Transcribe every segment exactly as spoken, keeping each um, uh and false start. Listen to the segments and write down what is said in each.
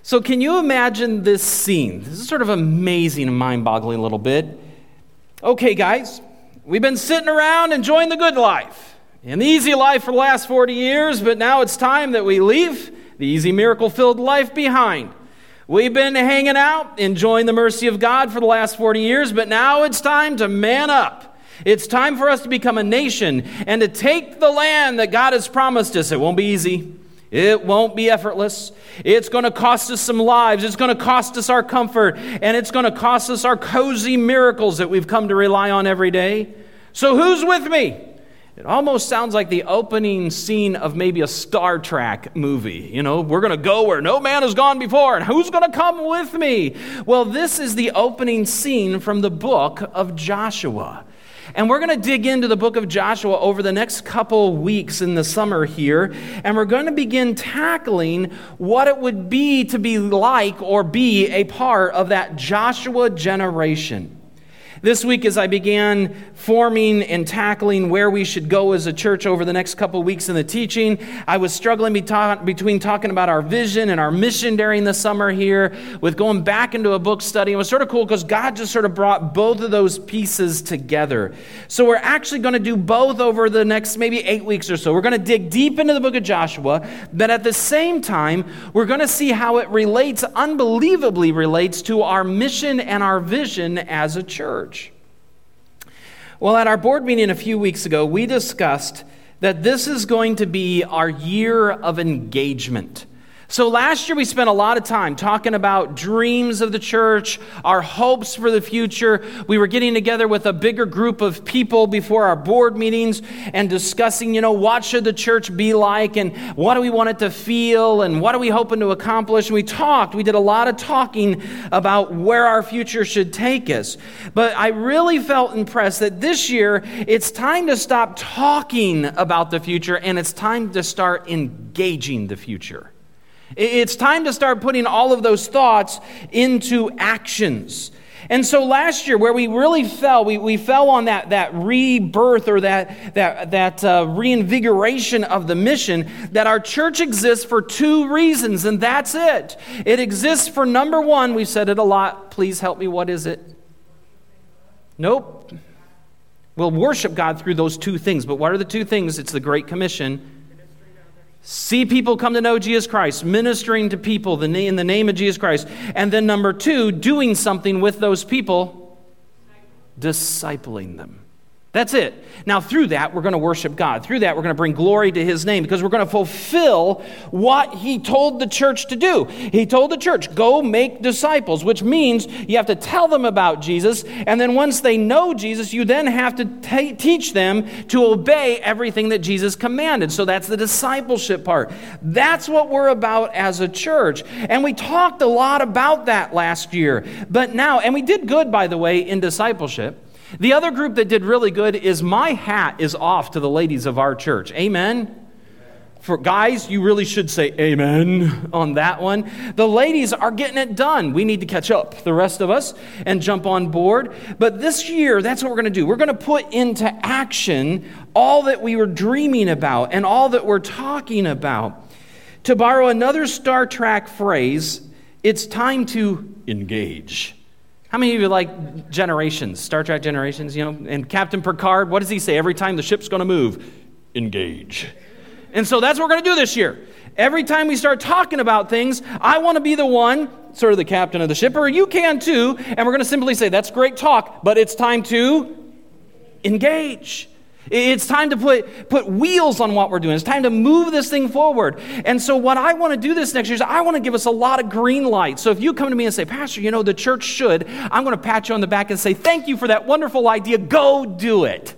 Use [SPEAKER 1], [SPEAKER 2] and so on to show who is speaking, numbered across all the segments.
[SPEAKER 1] So can you imagine this scene? This is sort of amazing and mind-boggling a little bit. Okay, guys, we've been sitting around enjoying the good life and the easy life for the last forty years, but now it's time that we leave the easy miracle-filled life behind. We've been hanging out, enjoying the mercy of God for the last forty years, but now it's time to man up. It's time for us to become a nation and to take the land that God has promised us. It won't be easy. It won't be effortless. It's going to cost us some lives. It's going to cost us our comfort. And it's going to cost us our cozy miracles that we've come to rely on every day. So who's with me? It almost sounds like the opening scene of maybe a Star Trek movie. You know, we're going to go where no man has gone before. And who's going to come with me? Well, this is the opening scene from the book of Joshua. And we're going to dig into the book of Joshua over the next couple weeks in the summer here. And we're going to begin tackling what it would be to be like or be a part of that Joshua generation. This week, as I began forming and tackling where we should go as a church over the next couple weeks in the teaching, I was struggling between talking about our vision and our mission during the summer here, with going back into a book study. It was sort of cool because God just sort of brought both of those pieces together. So we're actually going to do both over the next maybe eight weeks or so. We're going to dig deep into the book of Joshua, but at the same time, we're going to see how it relates, unbelievably relates to our mission and our vision as a church. Well, at our board meeting a few weeks ago, we discussed that this is going to be our year of engagement. So last year we spent a lot of time talking about dreams of the church, our hopes for the future. We were getting together with a bigger group of people before our board meetings and discussing, you know, what should the church be like and what do we want it to feel and what are we hoping to accomplish. And we talked, we did a lot of talking about where our future should take us. But I really felt impressed that this year it's time to stop talking about the future and it's time to start engaging the future. It's time to start putting all of those thoughts into actions. And so last year, where we really fell, we, we fell on that, that rebirth or that, that, that uh, reinvigoration of the mission, that our church exists for two reasons, and that's it. It exists for, number one, we've said it a lot. Please help me, what is it? Nope. We'll worship God through those two things, but what are the two things? It's the Great Commission. See people come to know Jesus Christ, ministering to people in the name of Jesus Christ. And then number two, doing something with those people, discipling them. That's it. Now, through that, we're going to worship God. Through that, we're going to bring glory to His name because we're going to fulfill what He told the church to do. He told the church, go make disciples, which means you have to tell them about Jesus. And then once they know Jesus, you then have to t- teach them to obey everything that Jesus commanded. So that's the discipleship part. That's what we're about as a church. And we talked a lot about that last year. But now, and we did good, by the way, in discipleship. The other group that did really good is my hat is off to the ladies of our church. Amen? For guys, you really should say amen on that one. The ladies are getting it done. We need to catch up, the rest of us, and jump on board. But this year, that's what we're going to do. We're going to put into action all that we were dreaming about and all that we're talking about. To borrow another Star Trek phrase, it's time to engage. How many of you like Generations, Star Trek Generations, you know? And Captain Picard, what does he say every time the ship's going to move? Engage. And so that's what we're going to do this year. Every time we start talking about things, I want to be the one, sort of the captain of the ship, or you can too, and we're going to simply say, that's great talk, but it's time to engage. It's time to put, put wheels on what we're doing. It's time to move this thing forward. And so what I want to do this next year is I want to give us a lot of green lights. So if you come to me and say, Pastor, you know, the church should, I'm going to pat you on the back and say, thank you for that wonderful idea. Go do it.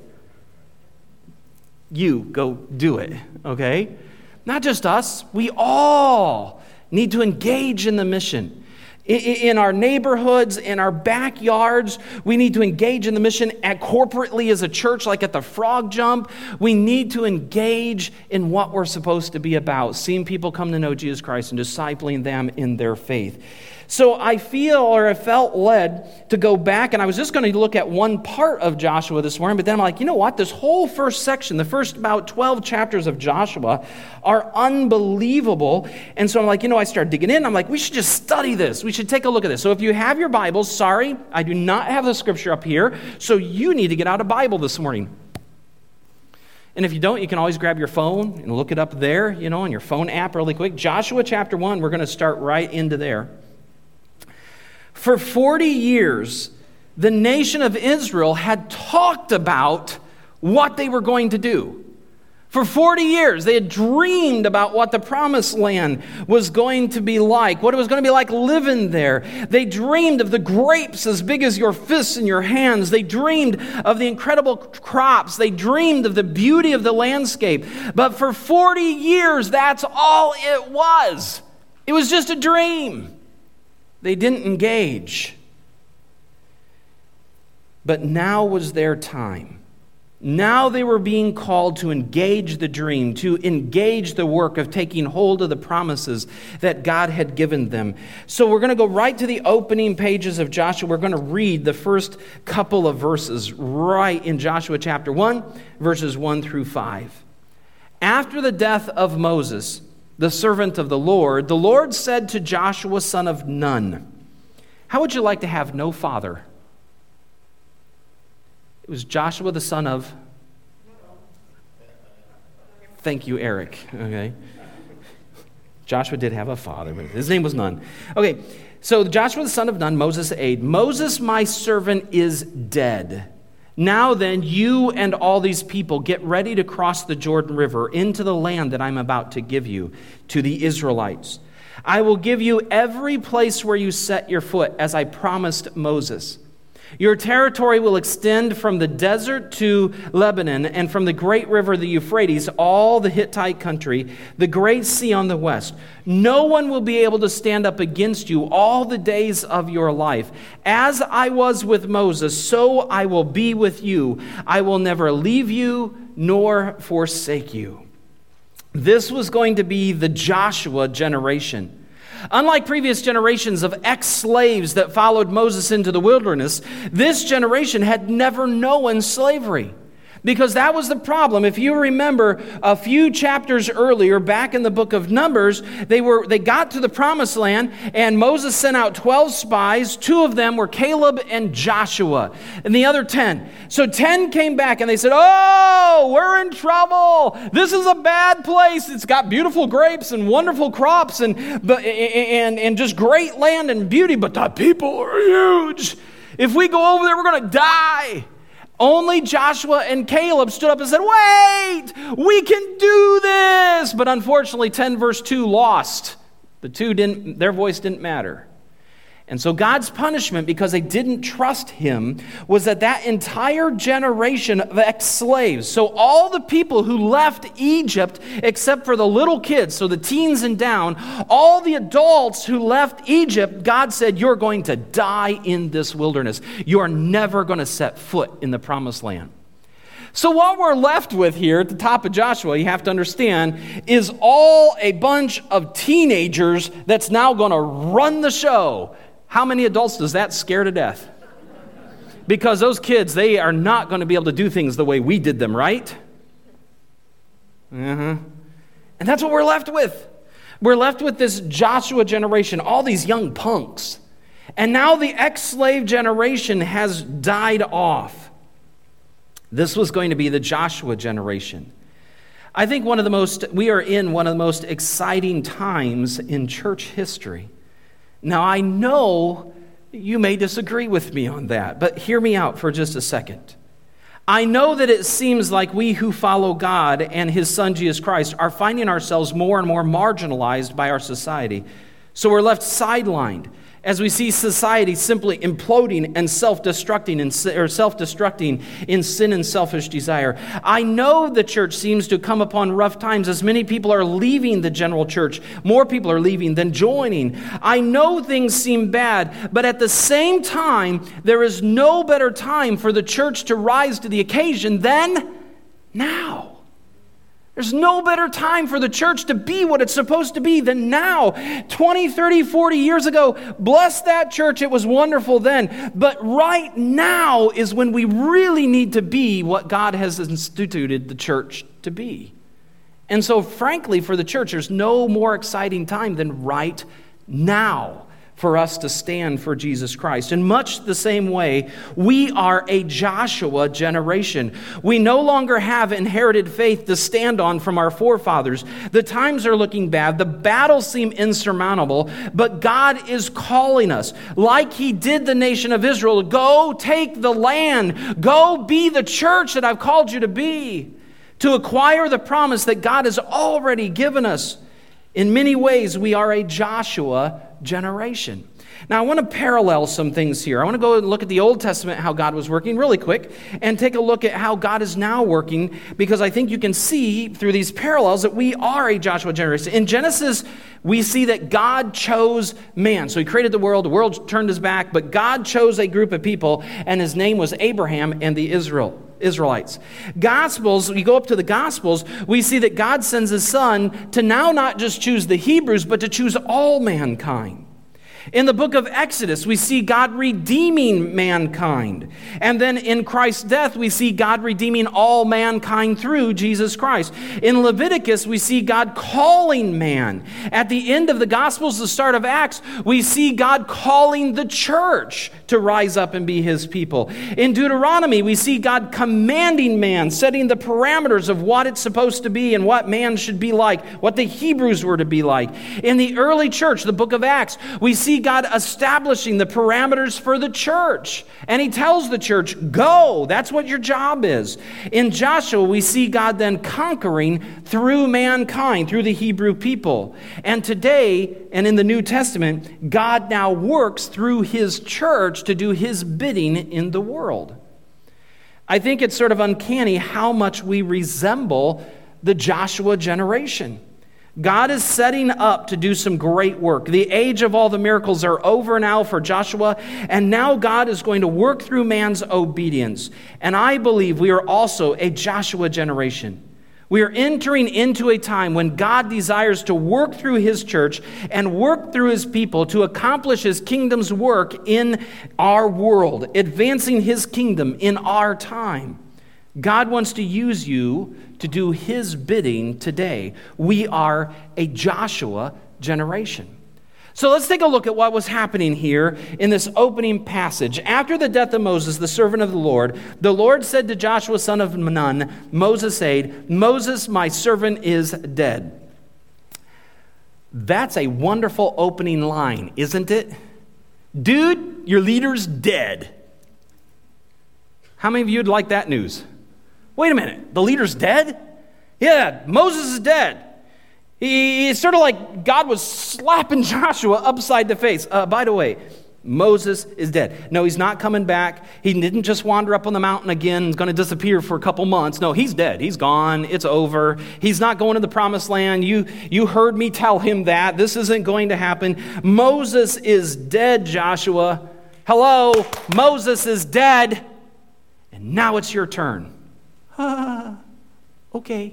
[SPEAKER 1] You go do it, okay? Not just us. We all need to engage in the mission. in our neighborhoods, in our backyards. We need to engage in the mission at corporately as a church, like at the Frog Jump. We need to engage in what we're supposed to be about, seeing people come to know Jesus Christ and discipling them in their faith. So I feel, or I felt led to go back, and I was just going to look at one part of Joshua this morning, but then I'm like, you know what? This whole first section, the first about twelve chapters of Joshua are unbelievable. And so I'm like, you know, I started digging in. I'm like, we should just study this. We should take a look at this. So if you have your Bibles, sorry, I do not have the scripture up here, so you need to get out a Bible this morning. And if you don't, you can always grab your phone and look it up there, you know, on your phone app really quick. Joshua chapter one, we're going to start right into there. For forty years, the nation of Israel had talked about what they were going to do. For forty years, they had dreamed about what the promised land was going to be like, what it was going to be like living there. They dreamed of the grapes as big as your fists in your hands. They dreamed of the incredible crops. They dreamed of the beauty of the landscape. But for forty years, that's all it was. It was just a dream. They didn't engage. But now was their time. Now they were being called to engage the dream, to engage the work of taking hold of the promises that God had given them. So we're going to go right to the opening pages of Joshua. We're going to read the first couple of verses right in Joshua chapter one, verses one through five. After the death of Moses, the servant of the Lord, the Lord said to Joshua, son of Nun, how would you like to have no father? It was Joshua, the son of... Thank you, Eric. Okay. Joshua did have a father, but his name was Nun. Okay, so Joshua, the son of Nun, Moses' aide. Moses, my servant, is dead. Now then, you and all these people get ready to cross the Jordan River into the land that I'm about to give you, to the Israelites. I will give you every place where you set your foot, as I promised Moses. Your territory will extend from the desert to Lebanon, and from the great river, the Euphrates, all the Hittite country, the great sea on the west. No one will be able to stand up against you all the days of your life. As I was with Moses, so I will be with you. I will never leave you nor forsake you. This was going to be the Joshua generation. Unlike previous generations of ex-slaves that followed Moses into the wilderness, this generation had never known slavery. Because that was the problem. If you remember a few chapters earlier, back in the book of Numbers, they were they got to the promised land, and Moses sent out twelve spies. Two of them were Caleb and Joshua, and the other ten. So ten came back, and they said, oh, we're in trouble. This is a bad place. It's got beautiful grapes and wonderful crops and, and, and just great land and beauty, but the people are huge. If we go over there, we're going to die. Only Joshua and Caleb stood up and said, wait, we can do this. But unfortunately, ten verse two lost. The two didn't, their voice didn't matter. And so God's punishment, because they didn't trust him, was that that entire generation of ex-slaves, so all the people who left Egypt, except for the little kids, so the teens and down, all the adults who left Egypt, God said, you're going to die in this wilderness. You are never going to set foot in the promised land. So what we're left with here at the top of Joshua, you have to understand, is all a bunch of teenagers that's now going to run the show. How many adults does that scare to death? Because those kids, they are not going to be able to do things the way we did them, right? Uh-huh. And that's what we're left with. We're left with this Joshua generation, all these young punks. And now the ex-slave generation has died off. This was going to be the Joshua generation. I think one of the most, we are in one of the most exciting times in church history. Now, I know you may disagree with me on that, but hear me out for just a second. I know that it seems like we who follow God and his son Jesus Christ are finding ourselves more and more marginalized by our society. So we're left sidelined. as we see society simply imploding and self-destructing in, or self-destructing in sin and selfish desire. I know the church seems to come upon rough times as many people are leaving the general church. More people are leaving than joining. I know things seem bad, but at the same time, there is no better time for the church to rise to the occasion than now. There's no better time for the church to be what it's supposed to be than now. twenty, thirty, forty years ago, bless that church, it was wonderful then. But right now is when we really need to be what God has instituted the church to be. And so frankly, for the church, there's no more exciting time than right now for us to stand for Jesus Christ. In much the same way, we are a Joshua generation. We no longer have inherited faith to stand on from our forefathers. The times are looking bad. The battles seem insurmountable, but God is calling us, like He did the nation of Israel, go take the land. Go be the church that I've called you to be, to acquire the promise that God has already given us. In many ways, we are a Joshua generation. Now, I want to parallel some things here. I want to go and look at the Old Testament, how God was working really quick, and take a look at how God is now working, because I think you can see through these parallels that we are a Joshua generation. In Genesis, we see that God chose man. So He created the world, the world turned His back, but God chose a group of people, and His name was Abraham and the Israel. Israelites. Gospels, we go up to the Gospels, we see that God sends His Son to now not just choose the Hebrews, but to choose all mankind. In the book of Exodus, we see God redeeming mankind. And then in Christ's death, we see God redeeming all mankind through Jesus Christ. In Leviticus, we see God calling man. At the end of the Gospels, the start of Acts, we see God calling the church to rise up and be His people. In Deuteronomy, we see God commanding man, setting the parameters of what it's supposed to be and what man should be like, what the Hebrews were to be like. In the early church, the book of Acts, we see God establishing the parameters for the church. And He tells the church, go. That's what your job is. In Joshua, we see God then conquering through mankind, through the Hebrew people. And today, and in the New Testament, God now works through His church to do His bidding in the world. I think it's sort of uncanny how much we resemble the Joshua generation. God is setting up to do some great work. The age of all the miracles are over now for Joshua, and now God is going to work through man's obedience. And I believe we are also a Joshua generation. We are entering into a time when God desires to work through His church and work through His people to accomplish His kingdom's work in our world, advancing His kingdom in our time. God wants to use you to do His bidding today. We are a Joshua generation. So let's take a look at what was happening here in this opening passage. After the death of Moses, the servant of the Lord, the Lord said to Joshua, son of Nun, Moses' aide, Moses, my servant, is dead. That's a wonderful opening line, isn't it? Dude, your leader's dead. How many of you would like that news? Wait a minute, the leader's dead? Yeah, Moses is dead. He, it's sort of like God was slapping Joshua upside the face. Uh, by the way, Moses is dead. No, he's not coming back. He didn't just wander up on the mountain again and is going to disappear for a couple months. No, he's dead. He's gone. It's over. He's not going to the promised land. You, you heard me tell him that. This isn't going to happen. Moses is dead, Joshua. Hello, Moses is dead. And now it's your turn. Ah, okay.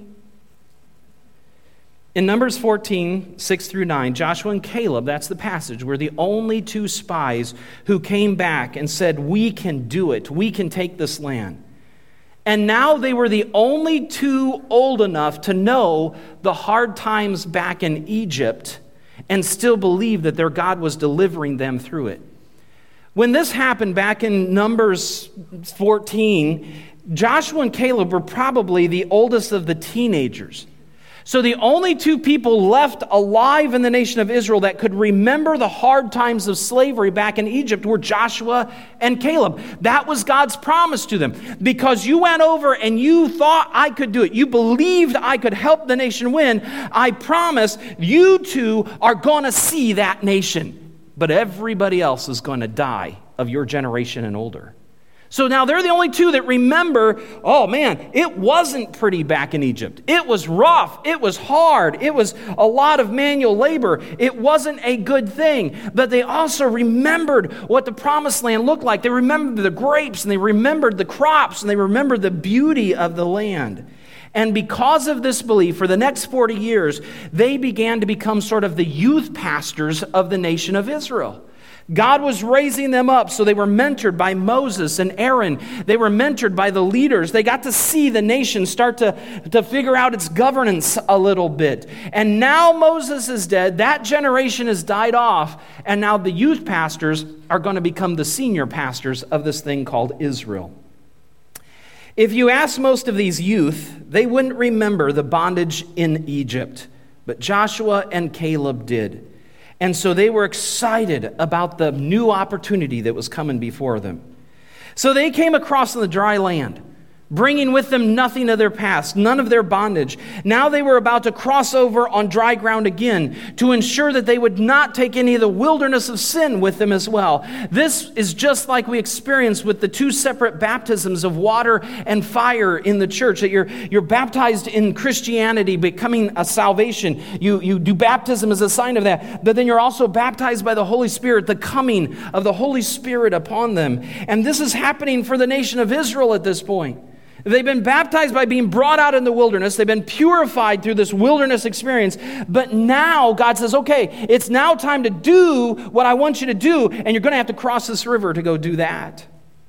[SPEAKER 1] In Numbers fourteen, six through nine, Joshua and Caleb, that's the passage, were the only two spies who came back and said, we can do it. We can take this land. And now they were the only two old enough to know the hard times back in Egypt and still believe that their God was delivering them through it. When this happened back in Numbers fourteen, Joshua and Caleb were probably the oldest of the teenagers. So the only two people left alive in the nation of Israel that could remember the hard times of slavery back in Egypt were Joshua and Caleb. That was God's promise to them. Because you went over and you thought I could do it. You believed I could help the nation win. I promise you two are going to see that nation. but everybody else is going to die of your generation and older. So now they're the only two that remember, oh man, it wasn't pretty back in Egypt. It was rough. It was hard. It was a lot of manual labor. It wasn't a good thing. But they also remembered what the promised land looked like. They remembered the grapes, and they remembered the crops, and they remembered the beauty of the land. And because of this belief, for the next forty years, they began to become sort of the youth pastors of the nation of Israel. God was raising them up, so they were mentored by Moses and Aaron. They were mentored by the leaders. They got to see the nation start to, to figure out its governance a little bit. And now Moses is dead. That generation has died off. And now the youth pastors are going to become the senior pastors of this thing called Israel. If you ask most of these youth, they wouldn't remember the bondage in Egypt. But Joshua and Caleb did. And so they were excited about the new opportunity that was coming before them. So they came across on the dry land, bringing with them nothing of their past, none of their bondage. Now they were about to cross over on dry ground again to ensure that they would not take any of the wilderness of sin with them as well. This is just like we experienced with the two separate baptisms of water and fire in the church, that you're, you're baptized in Christianity, becoming a salvation. You, you do baptism as a sign of that, but then you're also baptized by the Holy Spirit, the coming of the Holy Spirit upon them. And this is happening for the nation of Israel at this point. They've been baptized by being brought out in the wilderness. They've been purified through this wilderness experience. But now God says, okay, it's now time to do what I want you to do, and you're going to have to cross this river to go do that.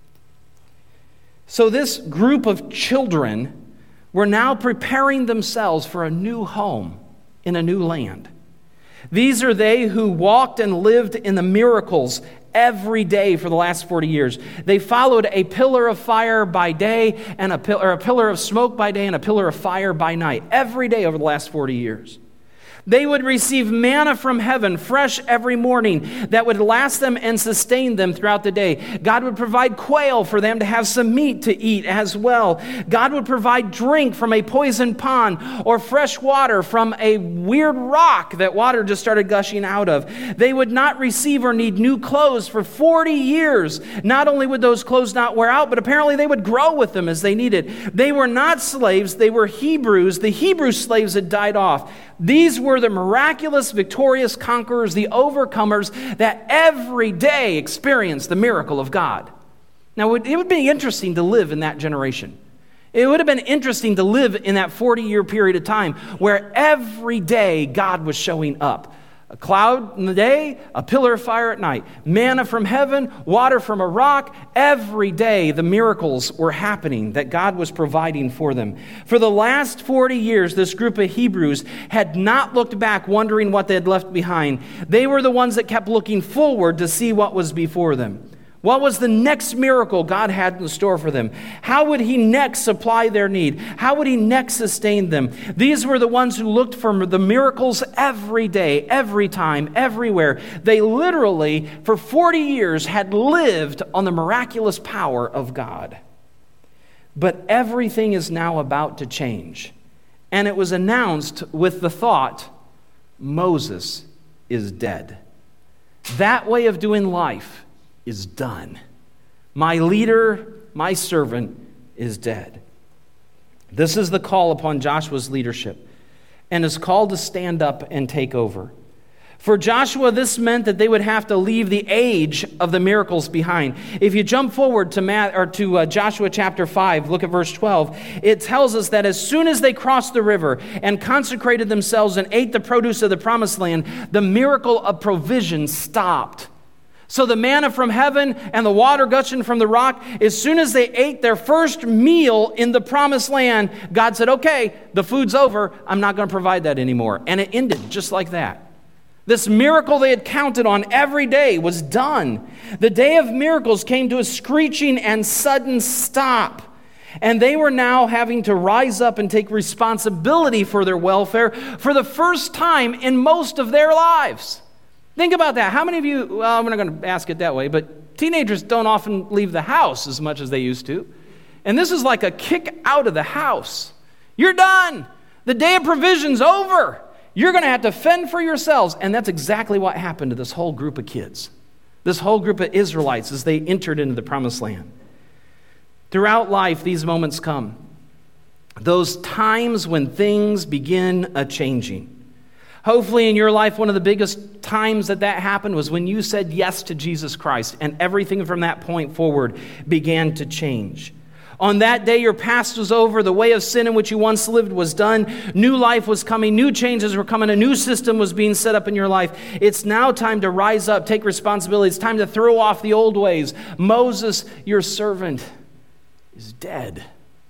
[SPEAKER 1] So this group of children were now preparing themselves for a new home in a new land. These are they who walked and lived in the miracles every day for the last forty years. They followed a pillar of fire by day and a, pill- or a pillar of smoke by day and a pillar of fire by night, every day over the last forty years. They would receive manna from heaven, fresh every morning, that would last them and sustain them throughout the day. God would provide quail for them to have some meat to eat as well. God would provide drink from a poisoned pond or fresh water from a weird rock that water just started gushing out of. They would not receive or need new clothes for forty years. Not only would those clothes not wear out, but apparently they would grow with them as they needed. They were not slaves, they were Hebrews. The Hebrew slaves had died off. These were the miraculous, victorious conquerors, the overcomers that every day experienced the miracle of God. Now, it would be interesting to live in that generation. It would have been interesting to live in that forty-year period of time where every day God was showing up. A cloud in the day, a pillar of fire at night, manna from heaven, water from a rock. Every day the miracles were happening that God was providing for them. For the last forty years, this group of Hebrews had not looked back wondering what they had left behind. They were the ones that kept looking forward to see what was before them. What was the next miracle God had in store for them? How would He next supply their need? How would He next sustain them? These were the ones who looked for the miracles every day, every time, everywhere. They literally, for forty years, had lived on the miraculous power of God. But everything is now about to change. And it was announced with the thought, Moses is dead. That way of doing life is done. My leader, my servant, is dead. This is the call upon Joshua's leadership, and is called to stand up and take over. For Joshua, this meant that they would have to leave the age of the miracles behind. If you jump forward to Matt, or to uh, Joshua chapter five, look at verse twelve. It tells us that as soon as they crossed the river and consecrated themselves and ate the produce of the promised land, the miracle of provision stopped. So the manna from heaven and the water gushing from the rock, as soon as they ate their first meal in the promised land, God said, okay, the food's over. I'm not going to provide that anymore. And it ended just like that. This miracle they had counted on every day was done. The day of miracles came to a screeching and sudden stop. And they were now having to rise up and take responsibility for their welfare for the first time in most of their lives. Think about that. How many of you, well, I'm not going to ask it that way, but teenagers don't often leave the house as much as they used to. And this is like a kick out of the house. You're done. The day of provision's over. You're going to have to fend for yourselves. And that's exactly what happened to this whole group of kids, this whole group of Israelites as they entered into the promised land. Throughout life, these moments come. Those times when things begin a-changing. Hopefully in your life, one of the biggest times that that happened was when you said yes to Jesus Christ, and everything from that point forward began to change. On that day, your past was over. The way of sin in which you once lived was done. New life was coming. New changes were coming. A new system was being set up in your life. It's now time to rise up, take responsibility. It's time to throw off the old ways. Moses, your servant, is dead.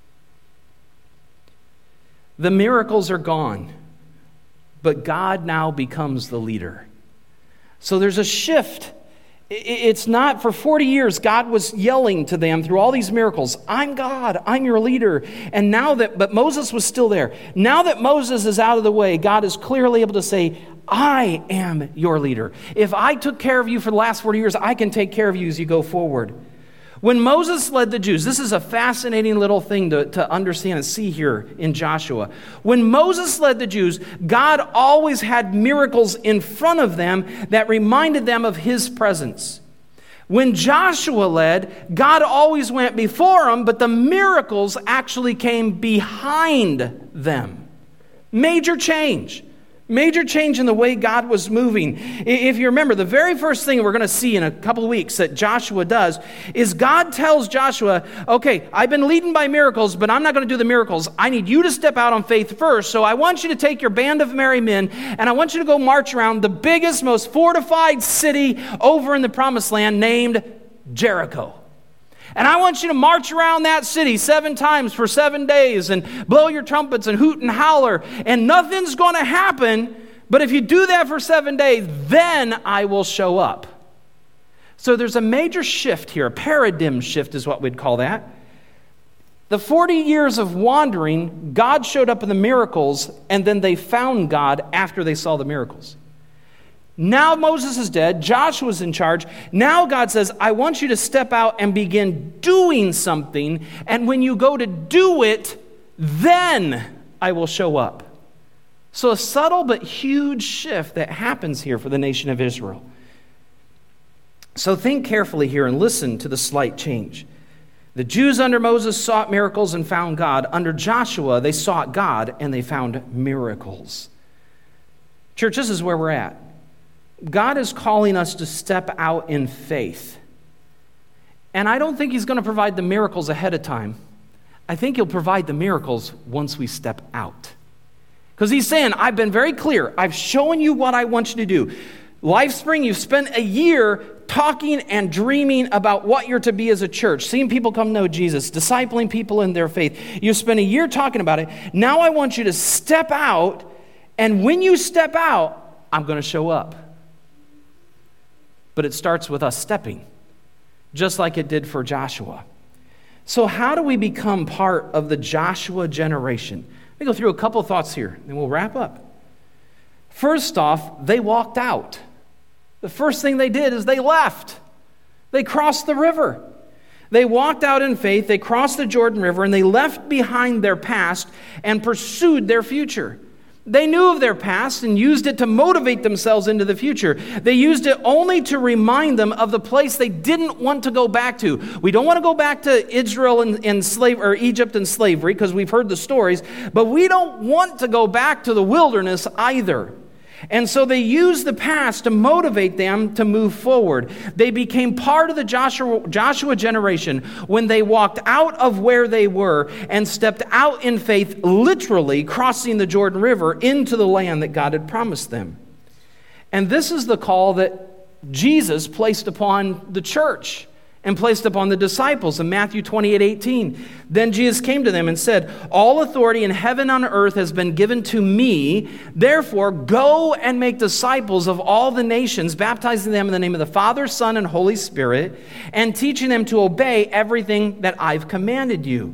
[SPEAKER 1] The miracles are gone, but God now becomes the leader. So there's a shift. It's not, for forty years, God was yelling to them through all these miracles, I'm God, I'm your leader. And now that, but Moses was still there. Now that Moses is out of the way, God is clearly able to say, I am your leader. If I took care of you for the last forty years, I can take care of you as you go forward. When Moses led the Jews, this is a fascinating little thing to, to understand and see here in Joshua. When Moses led the Jews, God always had miracles in front of them that reminded them of his presence. When Joshua led, God always went before them, but the miracles actually came behind them. Major change. Major change in the way God was moving. If you remember, the very first thing we're going to see in a couple of weeks that Joshua does is God tells Joshua, okay, I've been leading by miracles, but I'm not going to do the miracles. I need you to step out on faith first. So I want you to take your band of merry men, and I want you to go march around the biggest, most fortified city over in the promised land named Jericho. And I want you to march around that city seven times for seven days and blow your trumpets and hoot and holler, and nothing's going to happen. But if you do that for seven days, then I will show up. So there's a major shift here. A paradigm shift is what we'd call that. The forty years of wandering, God showed up in the miracles, and then they found God after they saw the miracles. Now Moses is dead. Joshua's in charge. Now God says, I want you to step out and begin doing something. And when you go to do it, then I will show up. So a subtle but huge shift that happens here for the nation of Israel. So think carefully here and listen to the slight change. The Jews under Moses sought miracles and found God. Under Joshua, they sought God and they found miracles. Church, this is where we're at. God is calling us to step out in faith. And I don't think he's going to provide the miracles ahead of time. I think he'll provide the miracles once we step out. Because he's saying, I've been very clear. I've shown you what I want you to do. LifeSpring, you've spent a year talking and dreaming about what you're to be as a church, seeing people come know Jesus, discipling people in their faith. You've spent a year talking about it. Now I want you to step out, and when you step out, I'm going to show up. But it starts with us stepping, just like it did for Joshua. So how do we become part of the Joshua generation? Let me go through a couple thoughts here, and we'll wrap up. First off, they walked out. The first thing they did is they left. They crossed the river. They walked out in faith, they crossed the Jordan River, and they left behind their past and pursued their future. They knew of their past and used it to motivate themselves into the future. They used it only to remind them of the place they didn't want to go back to. We don't want to go back to Israel and, and slave or Egypt and slavery because we've heard the stories, but we don't want to go back to the wilderness either. And so they used the past to motivate them to move forward. They became part of the Joshua, Joshua generation when they walked out of where they were and stepped out in faith, literally crossing the Jordan River into the land that God had promised them. And this is the call that Jesus placed upon the church and placed upon the disciples in Matthew twenty-eight eighteen. Then Jesus came to them and said, all authority in heaven and on earth has been given to me. Therefore, go and make disciples of all the nations, baptizing them in the name of the Father, Son, and Holy Spirit, and teaching them to obey everything that I've commanded you.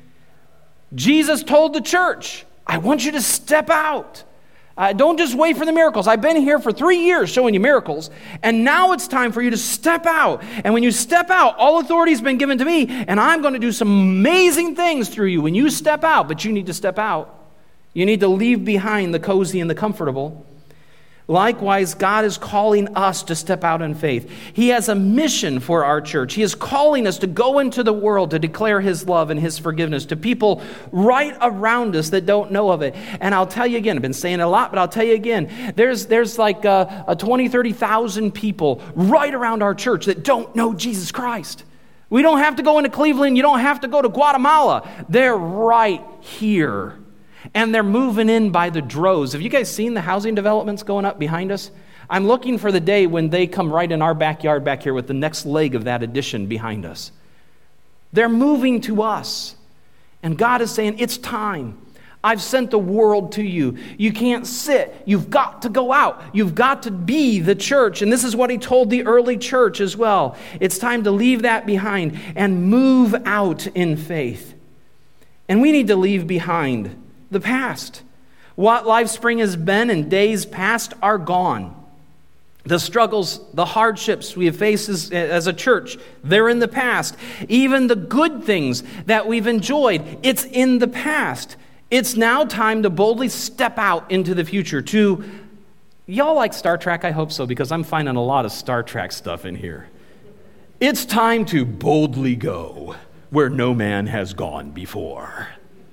[SPEAKER 1] Jesus told the church, I want you to step out. Uh, don't just wait for the miracles. I've been here for three years showing you miracles, and now it's time for you to step out. And when you step out, all authority has been given to me, and I'm going to do some amazing things through you when you step out, but you need to step out You need to leave behind the cozy and the comfortable. Likewise, God is calling us to step out in faith. He has a mission for our church. He is calling us to go into the world to declare His love and His forgiveness to people right around us that don't know of it. And I'll tell you again, I've been saying it a lot, but I'll tell you again, there's there's like a, a twenty, thirty thousand people right around our church that don't know Jesus Christ. We don't have to go into Cleveland. You don't have to go to Guatemala. They're right here. And they're moving in by the droves. Have you guys seen the housing developments going up behind us? I'm looking for the day when they come right in our backyard back here with the next leg of that addition behind us. They're moving to us. And God is saying, it's time. I've sent the world to you. You can't sit. You've got to go out. You've got to be the church. And this is what He told the early church as well. It's time to leave that behind and move out in faith. And we need to leave behind the past. What LifeSpring has been in days past are gone. The struggles, the hardships we have faced as, as a church, they're in the past. Even the good things that we've enjoyed, it's in the past. It's now time to boldly step out into the future. To, y'all like Star Trek? I hope so, because I'm finding a lot of Star Trek stuff in here. It's time to boldly go where no man has gone before.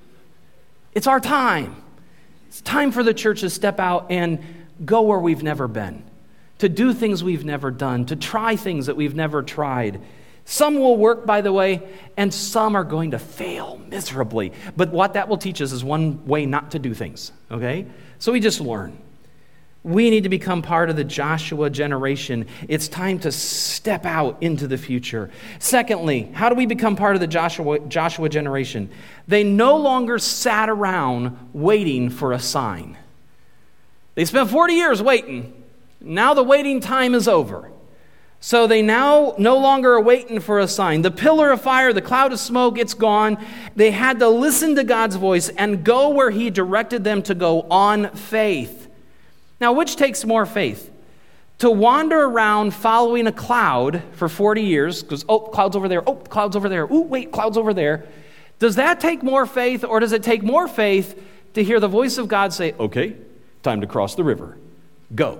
[SPEAKER 1] It's our time. It's time for the church to step out and go where we've never been, to do things we've never done, to try things that we've never tried. Some will work, by the way, and some are going to fail miserably. But what that will teach us is one way not to do things, okay? So we just learn. We need to become part of the Joshua generation. It's time to step out into the future. Secondly, how do we become part of the Joshua, Joshua generation? They no longer sat around waiting for a sign. They spent forty years waiting. Now the waiting time is over. So they now no longer are waiting for a sign. The pillar of fire, the cloud of smoke, it's gone. They had to listen to God's voice and go where He directed them to go on faith. Now, which takes more faith? To wander around following a cloud for forty years, because, oh, cloud's over there, oh, cloud's over there, oh, wait, cloud's over there. Does that take more faith, or does it take more faith to hear the voice of God say, okay, time to cross the river, go.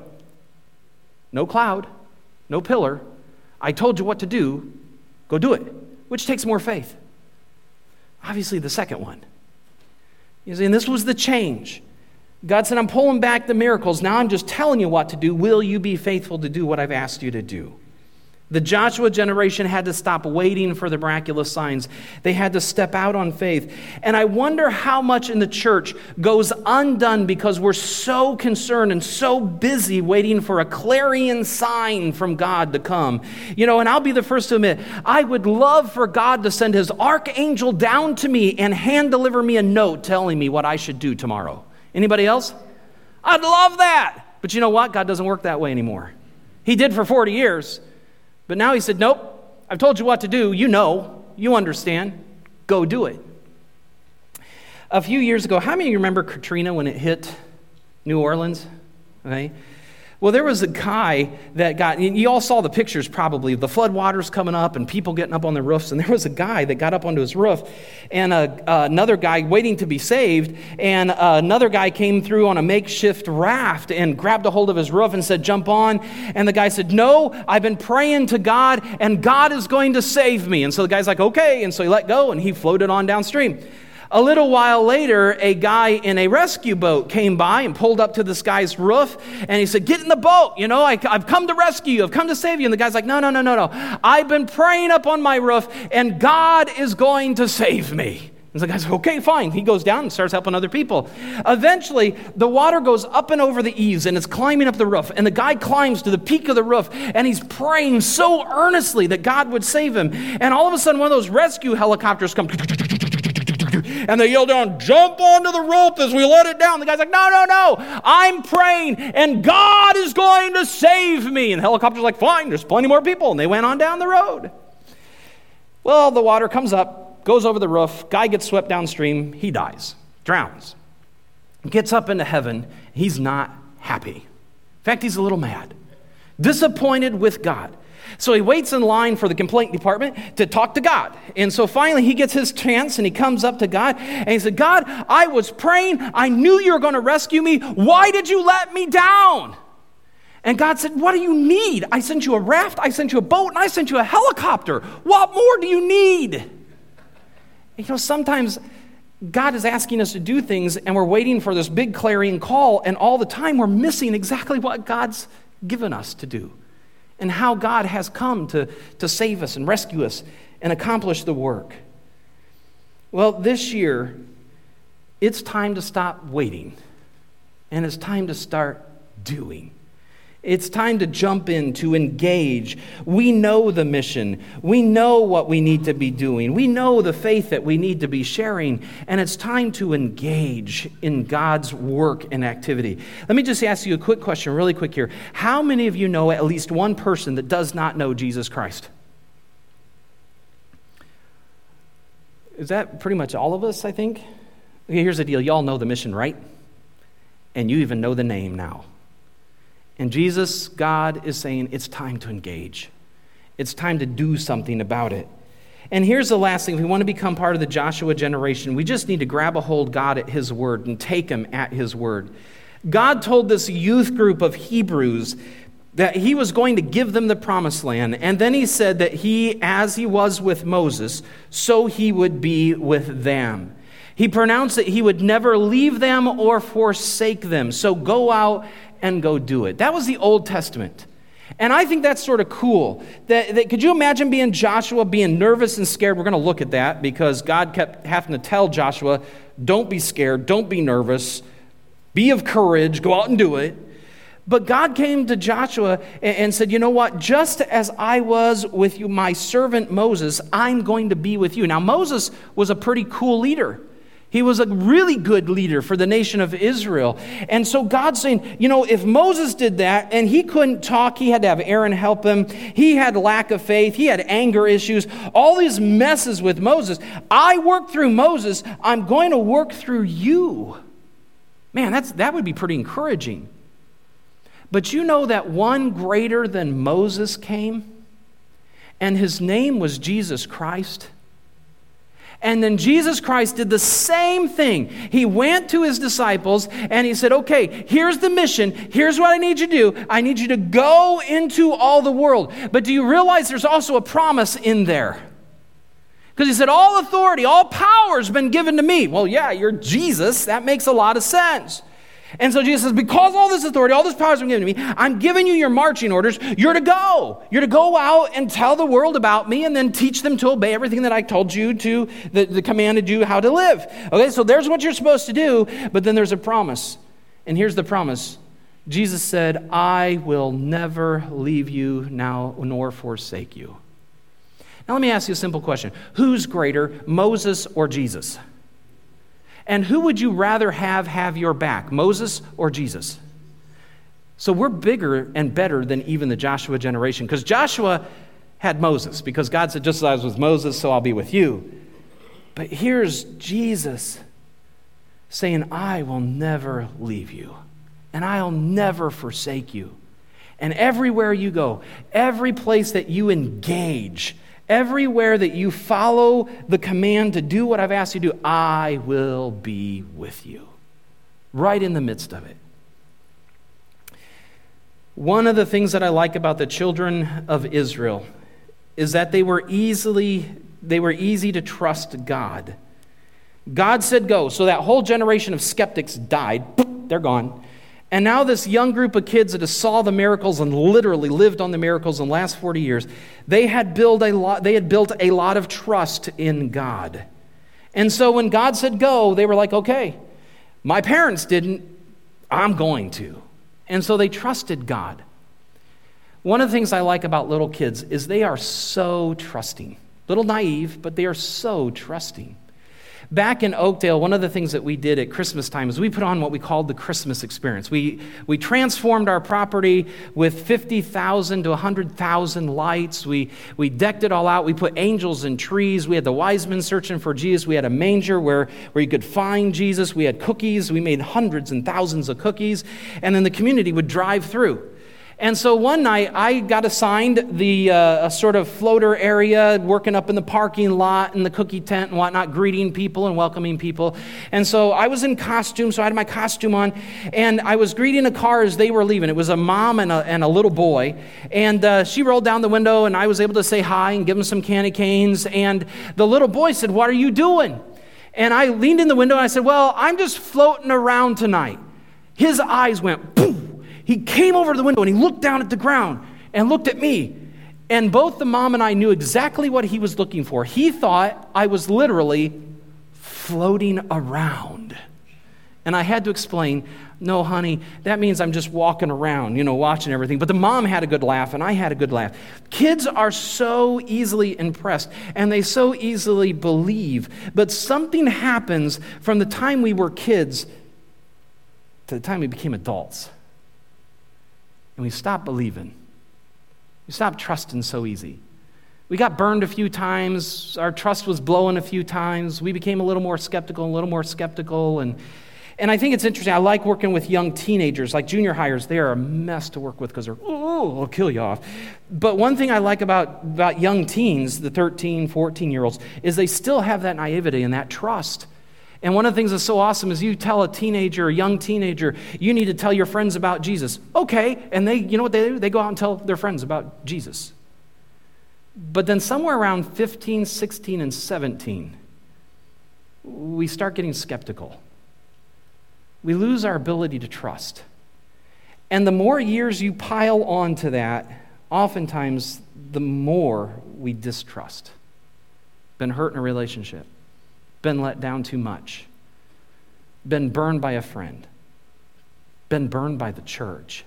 [SPEAKER 1] No cloud, no pillar. I told you what to do, go do it. Which takes more faith? Obviously the second one. You see, and this was the change. God said, I'm pulling back the miracles. Now I'm just telling you what to do. Will you be faithful to do what I've asked you to do? The Joshua generation had to stop waiting for the miraculous signs. They had to step out on faith. And I wonder how much in the church goes undone because we're so concerned and so busy waiting for a clarion sign from God to come. You know, and I'll be the first to admit, I would love for God to send His archangel down to me and hand deliver me a note telling me what I should do tomorrow. Anybody else? I'd love that. But you know what? God doesn't work that way anymore. He did for forty years. But now He said, nope, I've told you what to do. You know, you understand. Go do it. A few years ago, how many of you remember Katrina when it hit New Orleans? Okay. Well, there was a guy that got, you all saw the pictures probably, of the floodwaters coming up and people getting up on the roofs. And there was a guy that got up onto his roof and a, uh, another guy waiting to be saved. And uh, another guy came through on a makeshift raft and grabbed a hold of his roof and said, jump on. And the guy said, no, I've been praying to God and God is going to save me. And so the guy's like, okay. And so he let go and he floated on downstream. A little while later, a guy in a rescue boat came by and pulled up to this guy's roof, and he said, get in the boat, you know, I, I've come to rescue you, I've come to save you. And the guy's like, no, no, no, no, no. I've been praying up on my roof, and God is going to save me. And the guy's like, okay, fine. He goes down and starts helping other people. Eventually, the water goes up and over the eaves, and it's climbing up the roof. And the guy climbs to the peak of the roof, and he's praying so earnestly that God would save him. And all of a sudden, one of those rescue helicopters comes, and they yell down, jump onto the rope as we let it down. The guy's like, no, no, no, I'm praying, and God is going to save me. And the helicopter's like, fine, there's plenty more people. And they went on down the road. Well, the water comes up, goes over the roof, guy gets swept downstream, he dies, drowns. Gets up into heaven, he's not happy. In fact, he's a little mad, disappointed with God. So he waits in line for the complaint department to talk to God. And so finally he gets his chance and he comes up to God and he said, God, I was praying. I knew you were going to rescue me. Why did you let me down? And God said, what do you need? I sent you a raft, I sent you a boat, and I sent you a helicopter. What more do you need? And you know, sometimes God is asking us to do things and we're waiting for this big clarion call, and all the time we're missing exactly what God's given us to do and how God has come to, to save us and rescue us and accomplish the work. Well, this year, it's time to stop waiting, and it's time to start doing. It's time to jump in, to engage. We know the mission. We know what we need to be doing. We know the faith that we need to be sharing, and it's time to engage in God's work and activity. Let me just ask you a quick question, really quick here. How many of you know at least one person that does not know Jesus Christ? Is that pretty much all of us, I think? Okay, here's the deal. You all know the mission, right? And you even know the name now. And Jesus, God, is saying it's time to engage. It's time to do something about it. And here's the last thing. If we want to become part of the Joshua generation, we just need to grab a hold God at his word and take him at his word. God told this youth group of Hebrews that he was going to give them the promised land. And then he said that he, as he was with Moses, so he would be with them. He pronounced that he would never leave them or forsake them. So go out and go do it. That was the Old Testament. And I think that's sort of cool. That, that, could you imagine being Joshua, being nervous and scared? We're going to look at that because God kept having to tell Joshua, don't be scared, don't be nervous, be of courage, go out and do it. But God came to Joshua and, and said, you know what? Just as I was with you, my servant Moses, I'm going to be with you. Now, Moses was a pretty cool leader. He was a really good leader for the nation of Israel. And so God's saying, you know, if Moses did that and he couldn't talk, he had to have Aaron help him. He had lack of faith. He had anger issues, all these messes with Moses. I worked through Moses. I'm going to work through you. Man, that's that would be pretty encouraging. But you know that one greater than Moses came, and his name was Jesus Christ. And then Jesus Christ did the same thing. He went to his disciples and he said, okay, here's the mission. Here's what I need you to do. I need you to go into all the world. But do you realize there's also a promise in there? Because he said, all authority, all power has been given to me. Well, yeah, you're Jesus. That makes a lot of sense. And so Jesus says, because all this authority, all this power has been given to me, I'm giving you your marching orders. You're to go. You're to go out and tell the world about me and then teach them to obey everything that I told you to, that, that commanded you how to live. Okay, so there's what you're supposed to do, but then there's a promise. And here's the promise. Jesus said, I will never leave you now nor forsake you. Now let me ask you a simple question. Who's greater, Moses or Jesus? And who would you rather have have your back, Moses or Jesus? So we're bigger and better than even the Joshua generation, because Joshua had Moses, because God said, just as I was with Moses, so I'll be with you. But here's Jesus saying, I will never leave you, and I'll never forsake you. And everywhere you go, every place that you engage, everywhere that you follow the command to do what I've asked you to do, I will be with you. Right in the midst of it. One of the things that I like about the children of Israel is that they were easily, they were easy to trust God. God said go, so that whole generation of skeptics died. They're gone. And now this young group of kids that saw the miracles and literally lived on the miracles in the last forty years, they had built a lot, they had built a lot of trust in God. And so when God said go, they were like, okay, my parents didn't, I'm going to. And so they trusted God. One of the things I like about little kids is they are so trusting. Little naive, but they are so trusting. Back in Oakdale, one of the things that we did at Christmas time is we put on what we called the Christmas experience. We we transformed our property with fifty thousand to one hundred thousand lights. We we decked it all out. We put angels in trees. We had the wise men searching for Jesus. We had a manger where, where you could find Jesus. We had cookies. We made hundreds and thousands of cookies. And then the community would drive through. And so one night, I got assigned the uh, a sort of floater area, working up in the parking lot in the cookie tent and whatnot, greeting people and welcoming people. And so I was in costume, so I had my costume on, and I was greeting a car as they were leaving. It was a mom and a, and a little boy, and uh, she rolled down the window, and I was able to say hi and give them some candy canes, and the little boy said, "What are you doing?" And I leaned in the window, and I said, "Well, I'm just floating around tonight." His eyes went boom. He came over to the window and he looked down at the ground and looked at me. And both the mom and I knew exactly what he was looking for. He thought I was literally floating around. And I had to explain, "No, honey, that means I'm just walking around, you know, watching everything." But the mom had a good laugh and I had a good laugh. Kids are so easily impressed and they so easily believe. But something happens from the time we were kids to the time we became adults. And we stopped believing. We stopped trusting so easy. We got burned a few times. Our trust was blowing a few times. We became a little more skeptical, a little more skeptical. And, and I think it's interesting. I like working with young teenagers, like junior hires. They are a mess to work with because they're, oh, they'll kill you off. But one thing I like about, about young teens, the thirteen, fourteen-year-olds, is they still have that naivety and that trust. And one of the things that's so awesome is you tell a teenager, a young teenager, you need to tell your friends about Jesus. Okay, and they, you know what they do? They go out and tell their friends about Jesus. But then somewhere around fifteen, sixteen, and seventeen, we start getting skeptical. We lose our ability to trust. And the more years you pile on to that, oftentimes the more we distrust. Been hurt in a relationship. Been let down too much, been burned by a friend, been burned by the church,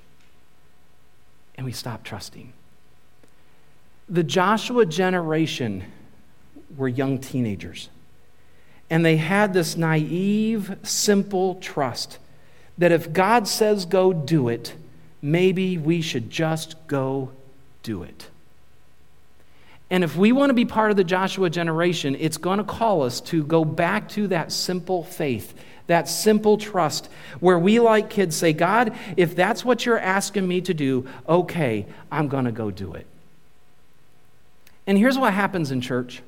[SPEAKER 1] and we stop trusting. The Joshua generation were young teenagers, and they had this naive, simple trust that if God says go do it, maybe we should just go do it. And if we want to be part of the Joshua generation, it's going to call us to go back to that simple faith, that simple trust, where we, like kids, say, "God, if that's what you're asking me to do, okay, I'm going to go do it." And here's what happens in church.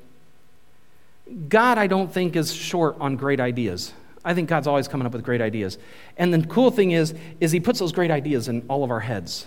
[SPEAKER 1] God, I don't think, is short on great ideas. I think God's always coming up with great ideas. And the cool thing is, is he puts those great ideas in all of our heads.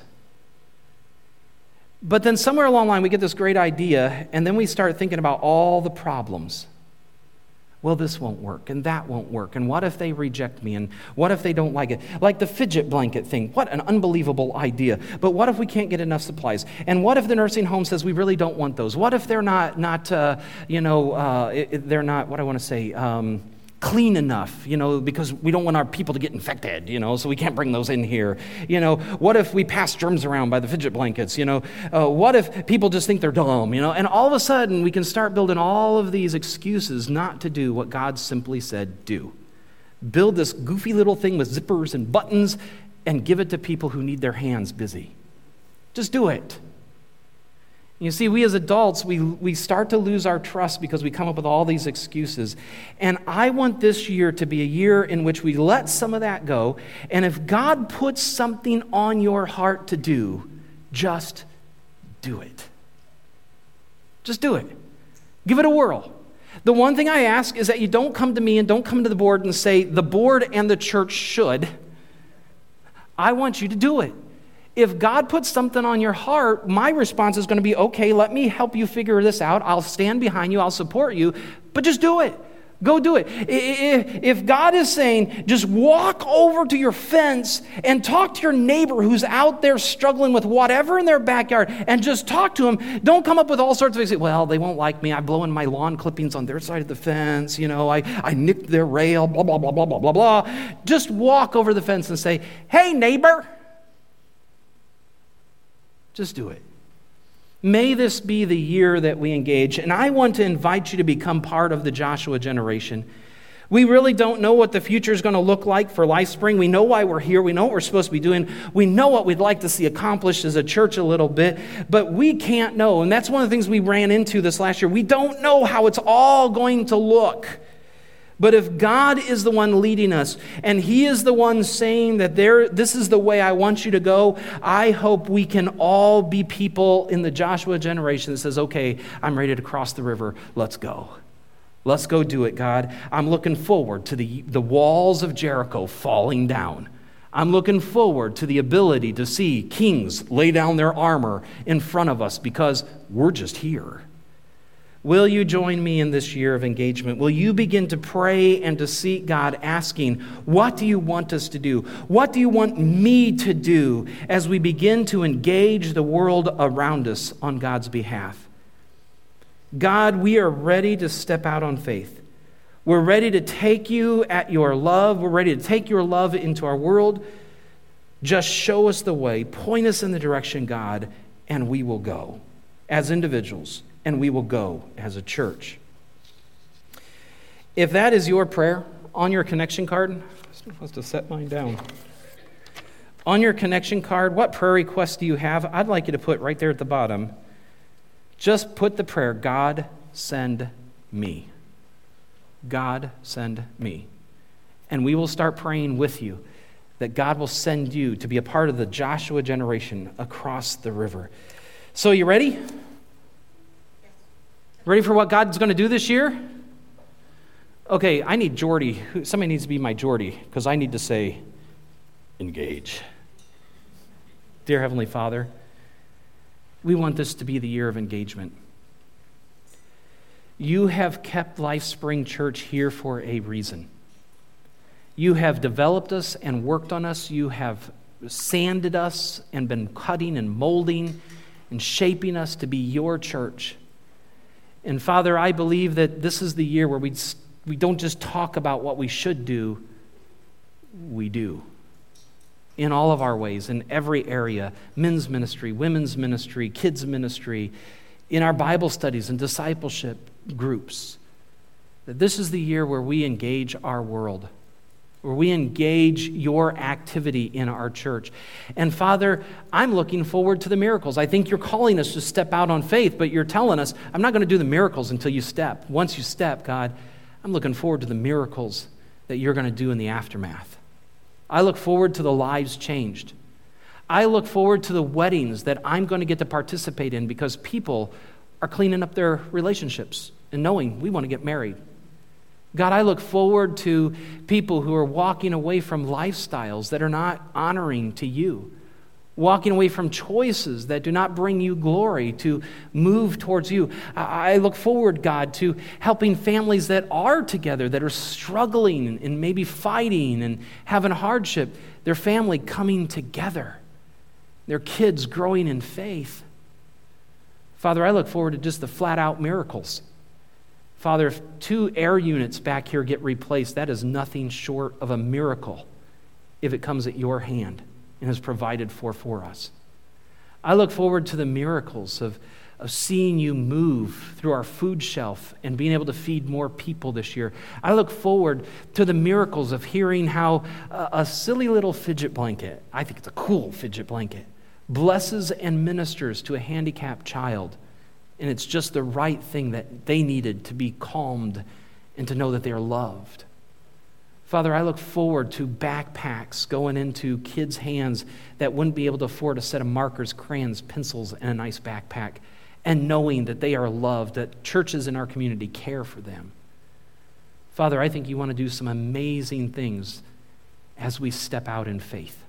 [SPEAKER 1] But then somewhere along the line, we get this great idea, and then we start thinking about all the problems. Well, this won't work, and that won't work, and what if they reject me, and what if they don't like it? Like the fidget blanket thing. What an unbelievable idea. But what if we can't get enough supplies? And what if the nursing home says we really don't want those? What if they're not, not uh, you know, uh, it, they're not, what do I want to say, um, clean enough, you know, because we don't want our people to get infected, you know, so we can't bring those in here. You know, what if we pass germs around by the fidget blankets, you know? Uh, what if people just think they're dumb, you know? And all of a sudden, we can start building all of these excuses not to do what God simply said do. Build this goofy little thing with zippers and buttons and give it to people who need their hands busy. Just do it. You see, we as adults, we, we start to lose our trust because we come up with all these excuses. And I want this year to be a year in which we let some of that go. And if God puts something on your heart to do, just do it. Just do it. Give it a whirl. The one thing I ask is that you don't come to me and don't come to the board and say, the board and the church should. I want you to do it. If God puts something on your heart, my response is going to be, okay, let me help you figure this out. I'll stand behind you. I'll support you. But just do it. Go do it. If God is saying, just walk over to your fence and talk to your neighbor who's out there struggling with whatever in their backyard and just talk to him, don't come up with all sorts of things. Well, they won't like me. I'm blowing my lawn clippings on their side of the fence. You know, I, I nicked their rail, blah, blah, blah, blah, blah, blah, blah. Just walk over the fence and say, hey, neighbor. Just do it. May this be the year that we engage. And I want to invite you to become part of the Joshua generation. We really don't know what the future is going to look like for LifeSpring. We know why we're here. We know what we're supposed to be doing. We know what we'd like to see accomplished as a church a little bit. But we can't know. And that's one of the things we ran into this last year. We don't know how it's all going to look. But if God is the one leading us, and He is the one saying that there, this is the way I want you to go, I hope we can all be people in the Joshua generation that says, okay, I'm ready to cross the river. Let's go. Let's go do it, God. I'm looking forward to the, the walls of Jericho falling down. I'm looking forward to the ability to see kings lay down their armor in front of us because we're just here. Will you join me in this year of engagement? Will you begin to pray and to seek God, asking, what do you want us to do? What do you want me to do as we begin to engage the world around us on God's behalf? God, we are ready to step out on faith. We're ready to take you at your love. We're ready to take your love into our world. Just show us the way. Point us in the direction, God, and we will go as individuals. And we will go as a church. If that is your prayer, on your connection card, I'm supposed to set mine down. On your connection card, what prayer request do you have? I'd like you to put right there at the bottom. Just put the prayer, God, send me. God, send me. And we will start praying with you that God will send you to be a part of the Joshua generation across the river. So you ready? Ready for what God's going to do this year? Okay, I need Jordy. Somebody needs to be my Jordy because I need to say, engage. Dear Heavenly Father, we want this to be the year of engagement. You have kept LifeSpring Church here for a reason. You have developed us and worked on us. You have sanded us and been cutting and molding and shaping us to be your church. And Father, I believe that this is the year where we we don't just talk about what we should do, we do. In all of our ways, in every area, men's ministry, women's ministry, kids' ministry, in our Bible studies and discipleship groups. That this is the year where we engage our world, where we engage your activity in our church. And Father, I'm looking forward to the miracles. I think you're calling us to step out on faith, but you're telling us, I'm not going to do the miracles until you step. Once you step, God, I'm looking forward to the miracles that you're going to do in the aftermath. I look forward to the lives changed. I look forward to the weddings that I'm going to get to participate in because people are cleaning up their relationships and knowing we want to get married. God, I look forward to people who are walking away from lifestyles that are not honoring to you, walking away from choices that do not bring you glory, to move towards you. I look forward, God, to helping families that are together, that are struggling and maybe fighting and having hardship, their family coming together, their kids growing in faith. Father, I look forward to just the flat-out miracles. Father, if two air units back here get replaced, that is nothing short of a miracle if it comes at your hand and is provided for for us. I look forward to the miracles of, of seeing you move through our food shelf and being able to feed more people this year. I look forward to the miracles of hearing how a, a silly little fidget blanket, I think it's a cool fidget blanket, blesses and ministers to a handicapped child. And it's just the right thing that they needed to be calmed and to know that they are loved. Father, I look forward to backpacks going into kids' hands that wouldn't be able to afford a set of markers, crayons, pencils, and a nice backpack, and knowing that they are loved, that churches in our community care for them. Father, I think you want to do some amazing things as we step out in faith.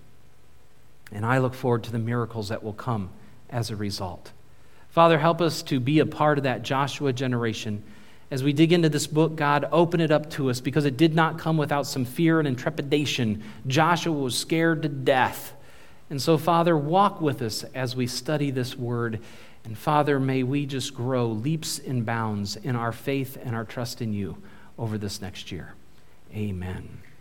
[SPEAKER 1] And I look forward to the miracles that will come as a result. Father, help us to be a part of that Joshua generation. As we dig into this book, God, open it up to us because it did not come without some fear and trepidation. Joshua was scared to death. And so, Father, walk with us as we study this word. And Father, may we just grow leaps and bounds in our faith and our trust in you over this next year. Amen.